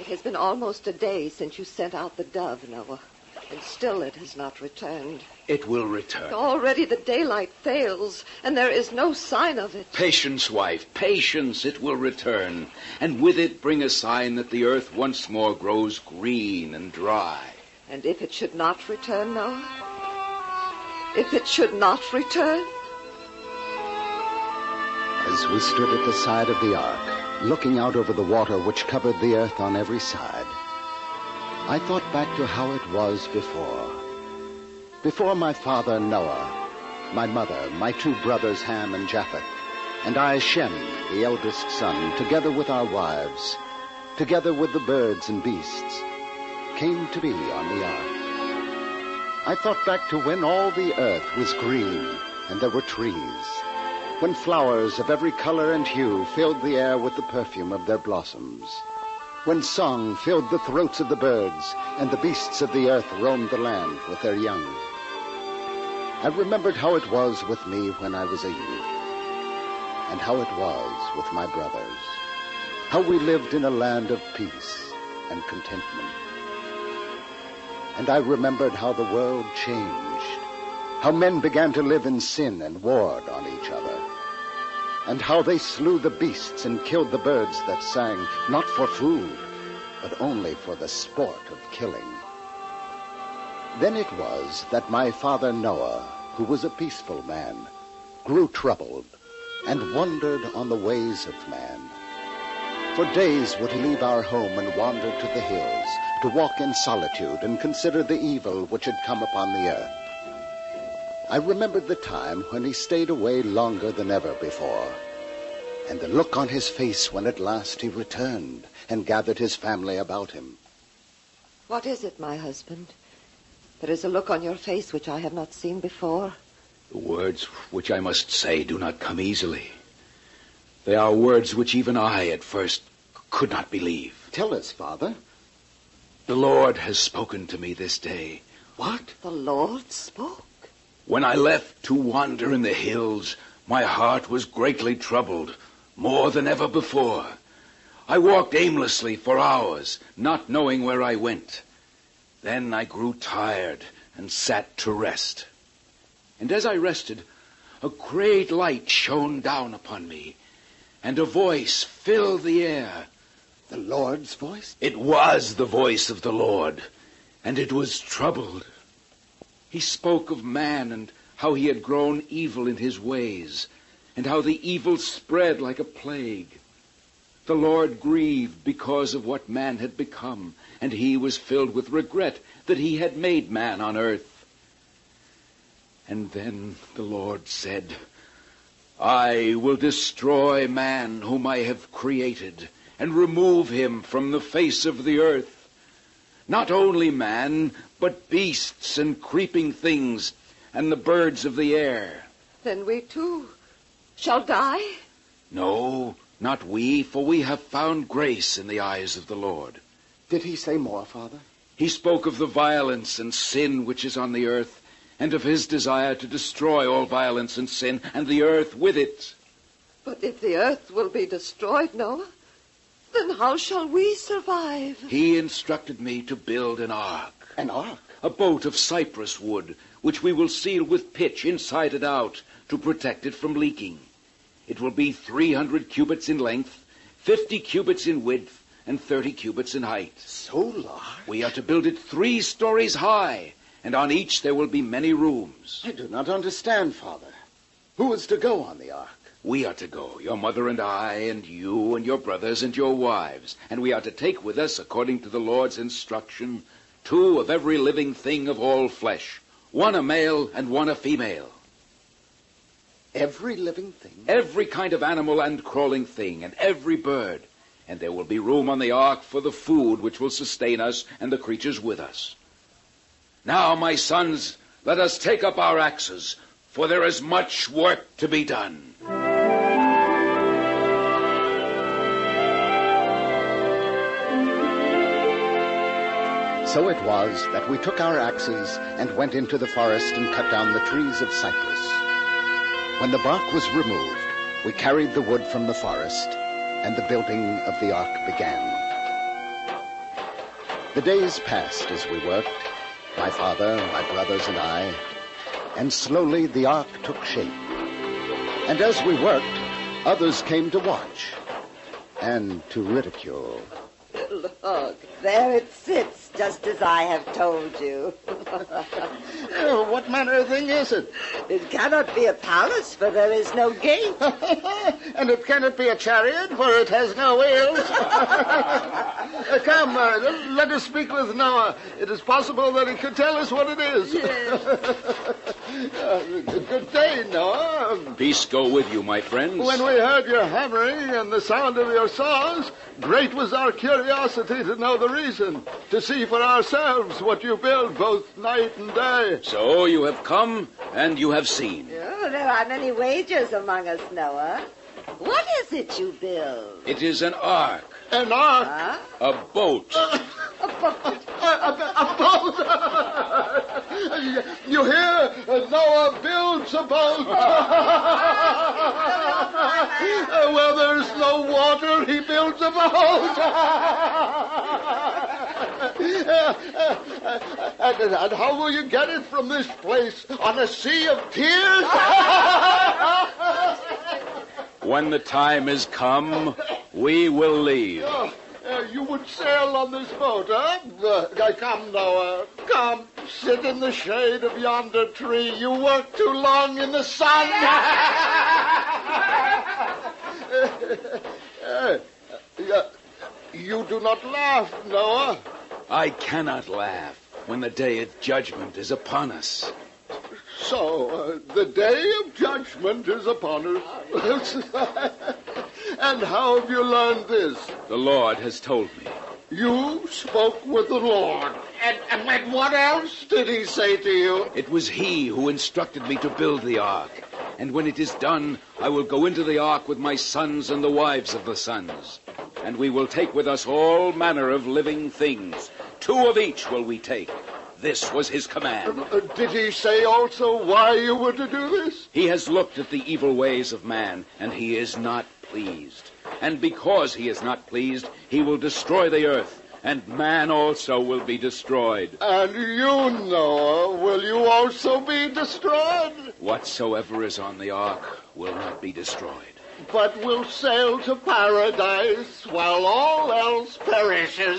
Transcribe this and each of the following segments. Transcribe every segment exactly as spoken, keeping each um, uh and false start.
It has been almost a day since you sent out the dove, Noah, and still it has not returned. It will return. Already the daylight fails, and there is no sign of it. Patience, wife, patience. It will return, and with it bring a sign that the earth once more grows green and dry. And if it should not return, Noah? If it should not return? As we stood at the side of the ark, looking out over the water which covered the earth on every side, I thought back to how it was before. Before my father Noah, my mother, my two brothers Ham and Japheth, and I, Shem, the eldest son, together with our wives, together with the birds and beasts, came to be on the ark. I thought back to when all the earth was green and there were trees, when flowers of every color and hue filled the air with the perfume of their blossoms, when song filled the throats of the birds and the beasts of the earth roamed the land with their young. I remembered how it was with me when I was a youth, and how it was with my brothers, how we lived in a land of peace and contentment. And I remembered how the world changed, how men began to live in sin and warred on each other, and how they slew the beasts and killed the birds that sang, not for food, but only for the sport of killing. Then it was that my father Noah, who was a peaceful man, grew troubled and wandered on the ways of man. For days would he leave our home and wander to the hills, to walk in solitude and consider the evil which had come upon the earth. I remembered the time when he stayed away longer than ever before, and the look on his face when at last he returned and gathered his family about him. What is it, my husband? There is a look on your face which I have not seen before. The words which I must say do not come easily. They are words which even I at first could not believe. Tell us, Father. The Lord has spoken to me this day. What? The Lord spoke? When I left to wander in the hills, my heart was greatly troubled, more than ever before. I walked aimlessly for hours, not knowing where I went. Then I grew tired and sat to rest. And as I rested, a great light shone down upon me, and a voice filled the air. The Lord's voice? It was the voice of the Lord, and it was troubled. He spoke of man and how he had grown evil in his ways, and how the evil spread like a plague. The Lord grieved because of what man had become, and he was filled with regret that he had made man on earth. And then the Lord said, I will destroy man whom I have created, and remove him from the face of the earth. Not only man, but beasts and creeping things, and the birds of the air. Then we too shall die? No, not we, for we have found grace in the eyes of the Lord. Did he say more, Father? He spoke of the violence and sin which is on the earth, and of his desire to destroy all violence and sin, and the earth with it. But if the earth will be destroyed, Noah, then how shall we survive? He instructed me to build an ark. An ark? A boat of cypress wood, which we will seal with pitch inside and out to protect it from leaking. It will be three hundred cubits in length, fifty cubits in width, and thirty cubits in height. So large? We are to build it three stories high, and on each there will be many rooms. I do not understand, Father. Who is to go on the ark? We are to go, your mother and I, and you and your brothers and your wives, and we are to take with us, according to the Lord's instruction, two of every living thing of all flesh, one a male and one a female. Every living thing? Every kind of animal and crawling thing, and every bird. And there will be room on the ark for the food which will sustain us and the creatures with us. Now, my sons, let us take up our axes, for there is much work to be done. So it was that we took our axes and went into the forest and cut down the trees of cypress. When the bark was removed, we carried the wood from the forest, and the building of the ark began. The days passed as we worked, my father, my brothers, and I, and slowly the ark took shape. And as we worked, others came to watch and to ridicule. Look, there it sits, just as I have told you. Oh, what manner of thing is it? It cannot be a palace, for there is no gate. And it cannot be a chariot, for it has no wheels. uh, come, uh, let us speak with Noah. It is possible that he could tell us what it is. Yes. uh, good day, Noah. Peace go with you, my friends. When we heard your hammering and the sound of your saws, great was our curiosity to know the reason, to see for ourselves what you build both night and day. So you have come and you have seen. Oh, there are many wagers among us, Noah. What is it you build? It is an ark. An ark? Huh? A boat. A boat. A, a, a boat! You hear? Noah builds a boat. Where there's no water, he builds a boat. and, and how will you get it from this place? On a sea of tears? When the time is come, we will leave. Uh, uh, you would sail on this boat, huh? Uh, come, Noah. Come, sit in the shade of yonder tree. You work too long in the sun. uh, uh, you do not laugh, Noah. I cannot laugh when the day of judgment is upon us. So, uh, the day of judgment is upon us. And how have you learned this? The Lord has told me. You spoke with the Lord. And, and what else did he say to you? It was he who instructed me to build the ark. And when it is done, I will go into the ark with my sons and the wives of the sons. And we will take with us all manner of living things. Two of each will we take. This was his command. Uh, did he say also why you were to do this? He has looked at the evil ways of man, and he is not pleased. And because he is not pleased, he will destroy the earth, and man also will be destroyed. And you, Noah, will you also be destroyed? Whatsoever is on the ark will not be destroyed. But will sail to paradise while all else perishes.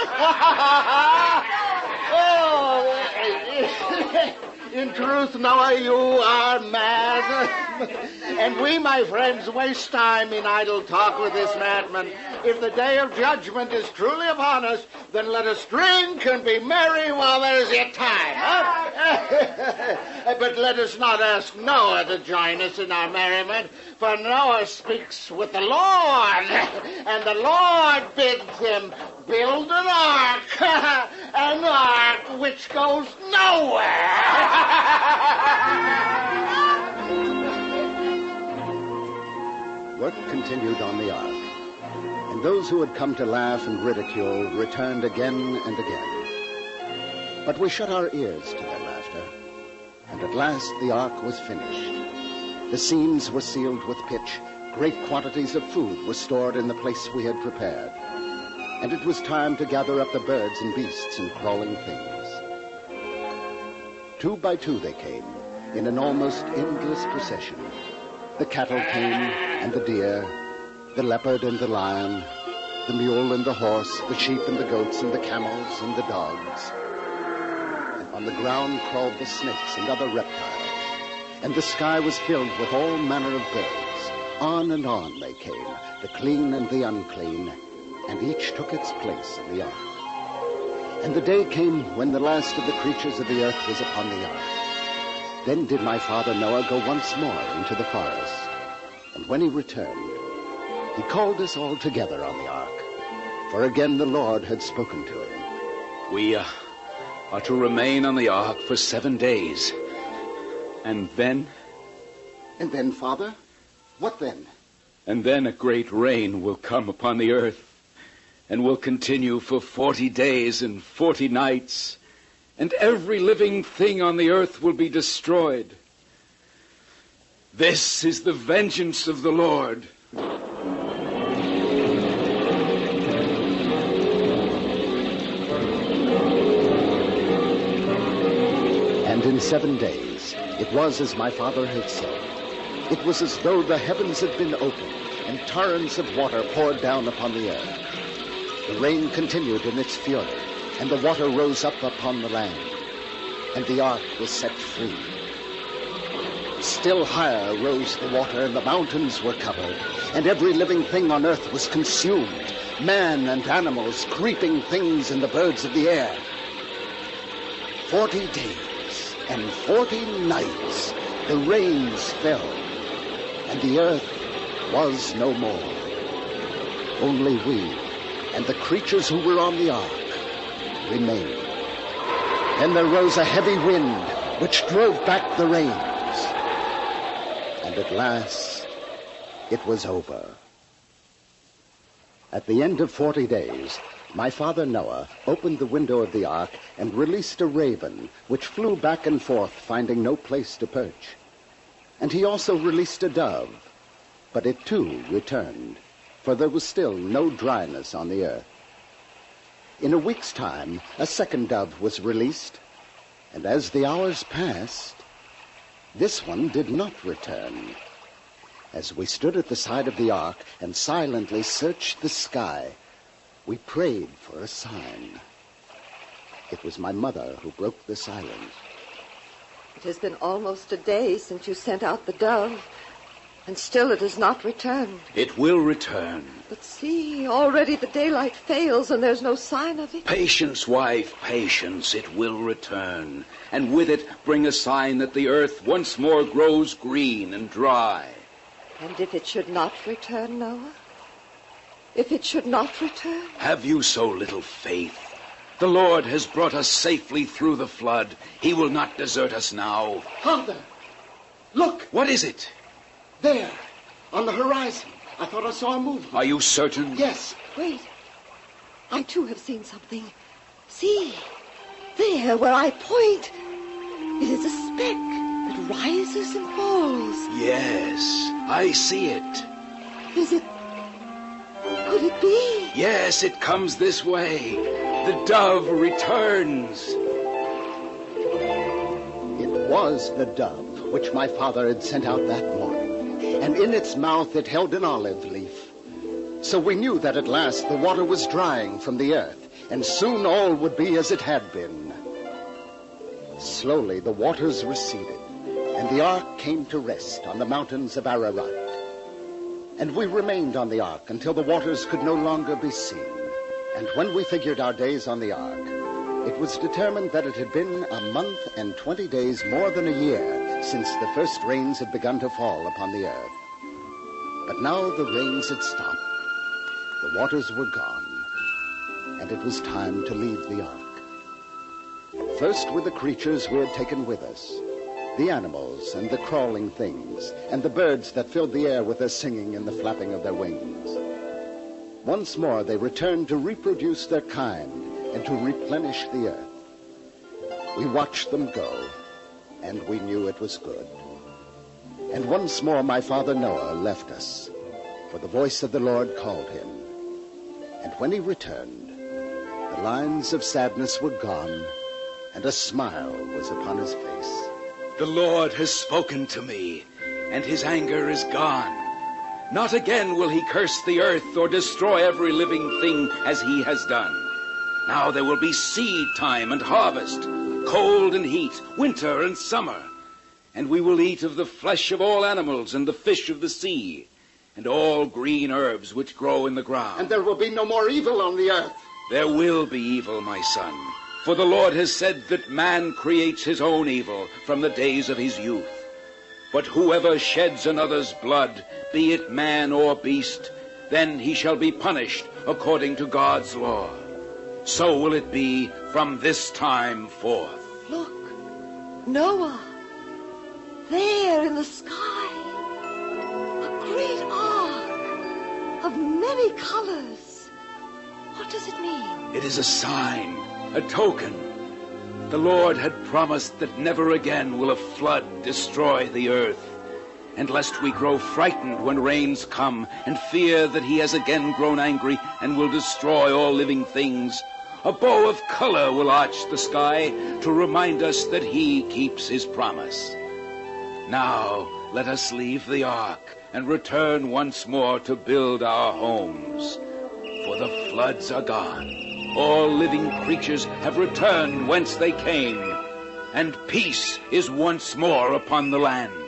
Oh, in truth, Noah, you are mad. And we, my friends, waste time in idle talk with this madman. If the day of judgment is truly upon us, then let us drink and be merry while there is yet time. Huh? But let us not ask Noah to join us in our merriment, for Noah speaks with the Lord, and the Lord bids him build an ark, an ark which goes nowhere. Work continued on the ark, and those who had come to laugh and ridicule returned again and again. But we shut our ears to their laughter, and at last the ark was finished. The seams were sealed with pitch, great quantities of food were stored in the place we had prepared, and it was time to gather up the birds and beasts and crawling things. Two by two they came, in an almost endless procession. The cattle came, and the deer, the leopard and the lion, the mule and the horse, the sheep and the goats and the camels and the dogs. And on the ground crawled the snakes and other reptiles, and the sky was filled with all manner of birds. On and on they came, the clean and the unclean, and each took its place in the ark. And the day came when the last of the creatures of the earth was upon the ark. Then did my father Noah go once more into the forest. And when he returned, he called us all together on the ark, for again the Lord had spoken to him. We uh, are to remain on the ark for seven days. And then? And then, Father? What then? And then a great rain will come upon the earth, and will continue for forty days and forty nights, and every living thing on the earth will be destroyed. This is the vengeance of the Lord. seven days, it was as my father had said. It was as though the heavens had been opened and torrents of water poured down upon the earth. The rain continued in its fury, and the water rose up upon the land, and the ark was set free. Still higher rose the water, and the mountains were covered, and every living thing on earth was consumed, man and animals, creeping things, and the birds of the air. Forty days and forty nights the rains fell, and the earth was no more. Only we and the creatures who were on the ark remained. Then there rose a heavy wind, which drove back the rains. And at last, it was over. At the end of forty days, my father Noah opened the window of the ark and released a raven, which flew back and forth, finding no place to perch. And he also released a dove, but it too returned, for there was still no dryness on the earth. In a week's time, a second dove was released, and as the hours passed, this one did not return. As we stood at the side of the ark and silently searched the sky, we prayed for a sign. It was my mother who broke the silence. It has been almost a day since you sent out the dove, and still it has not returned. It will return. But see, already the daylight fails, and there's no sign of it. Patience, wife, patience. It will return, and with it bring a sign that the earth once more grows green and dry. And if it should not return, Noah? If it should not return? Have you so little faith? The Lord has brought us safely through the flood. He will not desert us now. Father, look! What is it? There, on the horizon. I thought I saw a movement. Are you certain? Yes. Wait. I, too, have seen something. See, there, where I point, it is a speck that rises and falls. Yes, I see it. Is it... Could it be? Yes, it comes this way. The dove returns. It was the dove which my father had sent out that morning, and in its mouth it held an olive leaf. So we knew that at last the water was drying from the earth, and soon all would be as it had been. Slowly the waters receded, and the ark came to rest on the mountains of Ararat. And we remained on the ark until the waters could no longer be seen. And when we figured our days on the ark, it was determined that it had been a month and twenty days more than a year since the first rains had begun to fall upon the earth. But now the rains had stopped, the waters were gone, and it was time to leave the ark. First were the creatures we had taken with us, the animals and the crawling things, and the birds that filled the air with their singing and the flapping of their wings. Once more they returned to reproduce their kind and to replenish the earth. We watched them go, and we knew it was good. And once more my father Noah left us, for the voice of the Lord called him. And when he returned, the lines of sadness were gone, and a smile was upon his face. The Lord has spoken to me, and his anger is gone. Not again will he curse the earth or destroy every living thing as he has done. Now there will be seed time and harvest, cold and heat, winter and summer. And we will eat of the flesh of all animals and the fish of the sea, and all green herbs which grow in the ground. And there will be no more evil on the earth. There will be evil, my son. For the Lord has said that man creates his own evil from the days of his youth. But whoever sheds another's blood, be it man or beast, then he shall be punished according to God's law. So will it be from this time forth. Look, Noah, there in the sky, a great ark of many colors. What does it mean? It is a sign, a token. The Lord had promised that never again will a flood destroy the earth. And lest we grow frightened when rains come, and fear that he has again grown angry and will destroy all living things, A bow of color will arch the sky to remind us that he keeps his promise. Now let us leave the ark and return once more to build our homes. For the floods are gone. All living creatures have returned whence they came, and peace is once more upon the land.